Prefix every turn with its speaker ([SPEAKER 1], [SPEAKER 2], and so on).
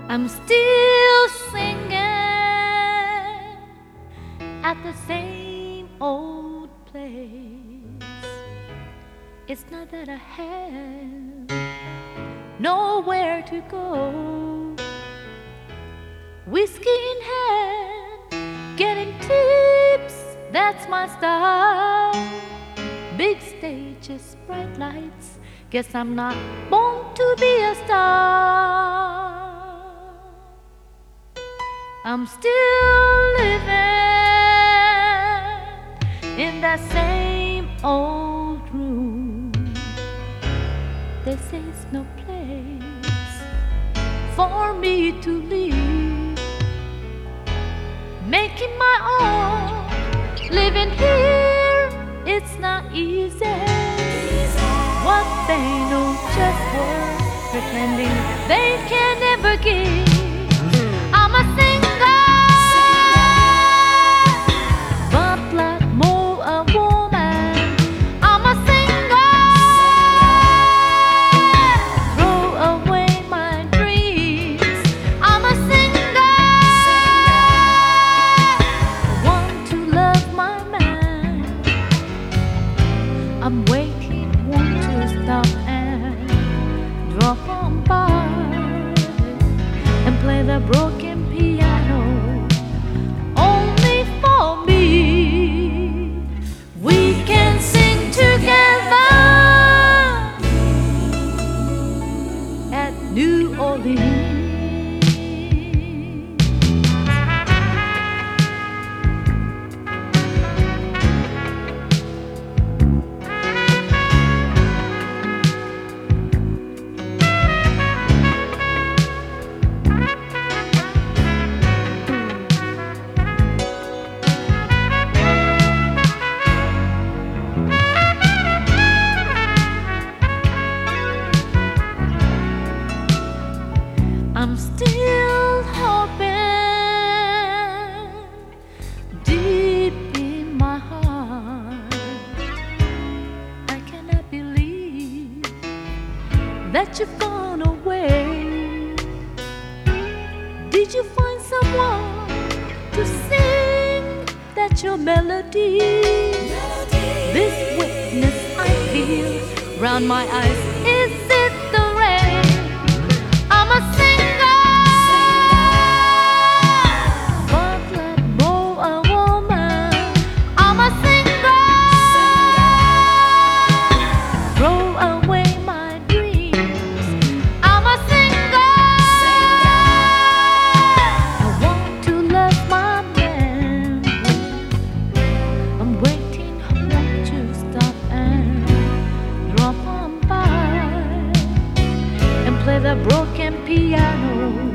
[SPEAKER 1] I'm still singing at the same old place. It's not that I have nowhere to go. Whiskey in hand, getting tips, that's my style. Big stages, bright lights, guess I'm not born to be a star. I'm still living in that same old room. They say it's no place for me to leave. Making my own, living here, it's not easy. What they know just worth pretending they can never give. I'm a singer, but like more a woman. I'm a singer, throw away my dreams. I'm a singer, want to love my man. I'm waiting, want to stop and drop on by and play the broken piano only for me. We can sing together at New Orleans. I'm still hoping deep in my heart. I cannot believe that you've gone away. Did you find someone to sing that your melody? This witness I feel round my eyes, is it the rain? I'm a singer, but like more a woman. I'm a singer, throw away my dreams. I'm a singer, I want to love my man. I'm waiting, won't you stop and drop on by and play the broken piano